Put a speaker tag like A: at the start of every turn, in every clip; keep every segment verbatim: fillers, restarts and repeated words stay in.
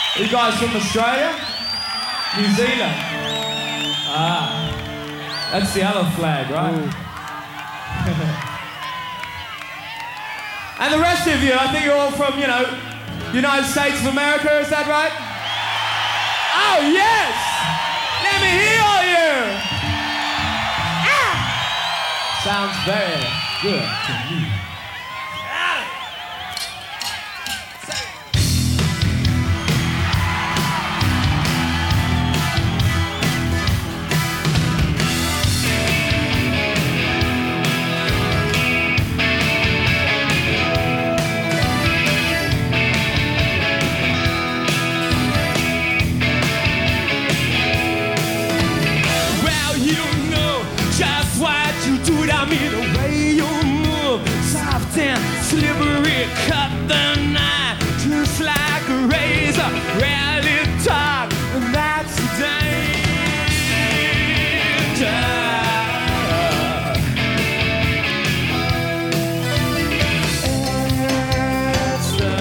A: You guys from Australia? New Zealand? Ah, that's the other flag, right? And the rest of you, I think you're all from, you know, United States of America, is that right? Oh, yes! Let me hear all you! Ah! Sounds very good to me.
B: Slippery, cut the knife, just like a razor, rarely talk, and that's the danger. It's the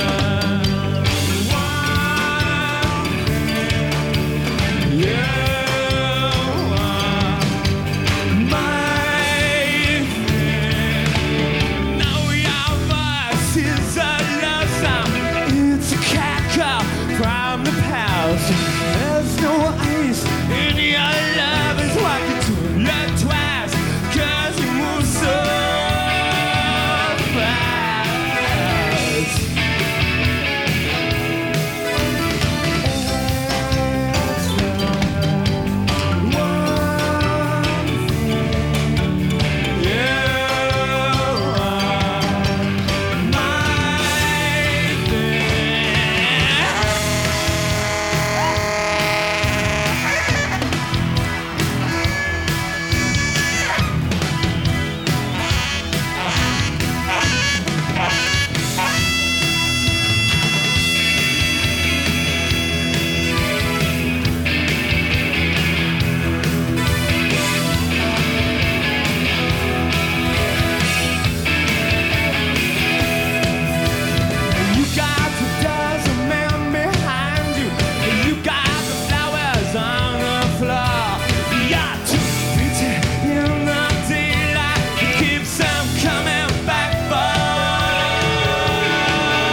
B: one thing you are, my from the past. There's no ice in your love. It's why you turn it twice, cause you move so fast.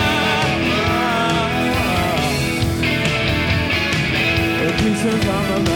B: From